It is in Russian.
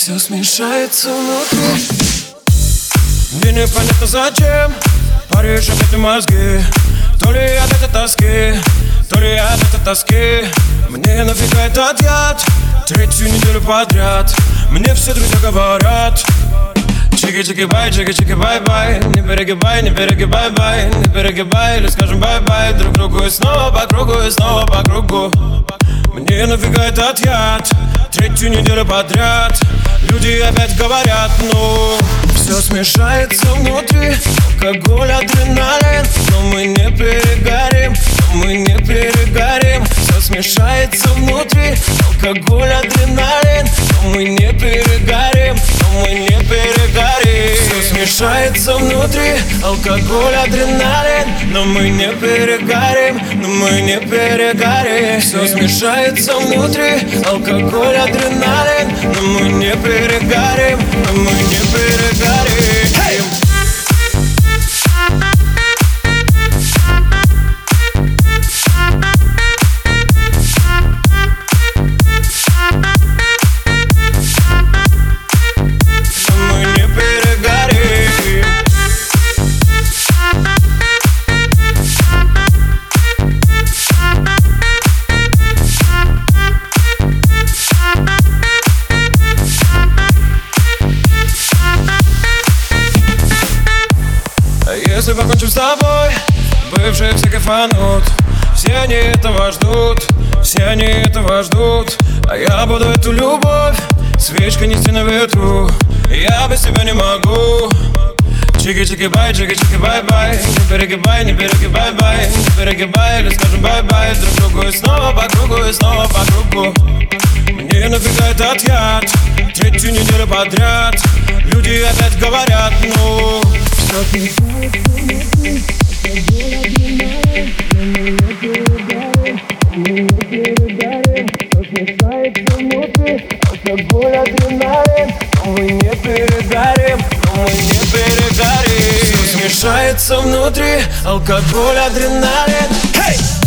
Все смешается внутри. Мне непонятно зачем паришь опять на мозги. То ли от этой тоски, то ли от этой тоски. Мне нафига этот яд третью неделю подряд. Мне все друзья говорят: чики-чики-бай, чики-чики-бай-бай. Не перегибай, не перегибай-бай, не перегибай, или скажем бай-бай друг другу. И снова по кругу, и снова по кругу. Мне нафига этот яд третью неделю подряд. Люди опять говорят, ну все смешается внутри. Алкоголь, адреналин, но мы не перегорим, но мы не перегорим. Все смешается внутри. Алкоголь, адреналин, но мы не перегорим, но мы не перегорим. Все смешается внутри. Алкоголь, адреналин, но мы не перегорим, но мы не перегорим. Все смешается внутри. Алкоголь, адреналин, но мы не перегорим, но мы не перегорим. Hey! Если покончим с тобой, бывшие все кайфанут. Все они этого ждут, все они этого ждут. А я буду эту любовь свечкой нести на ветру. Я без тебя не могу. Чики-чики-бай, чики-чики-бай-бай. Не перегибай, не перегибай-бай, не перегибай, или скажем бай-бай друг другу. И снова по кругу, и снова по кругу. Мне нафига этот яд третью неделю подряд. Люди опять говорят, ну все смешается внутри. Алкоголь, адреналин, но мы не перегорим, но мы не перегорим. Все смешается внутри. Алкоголь, адреналин. Hey!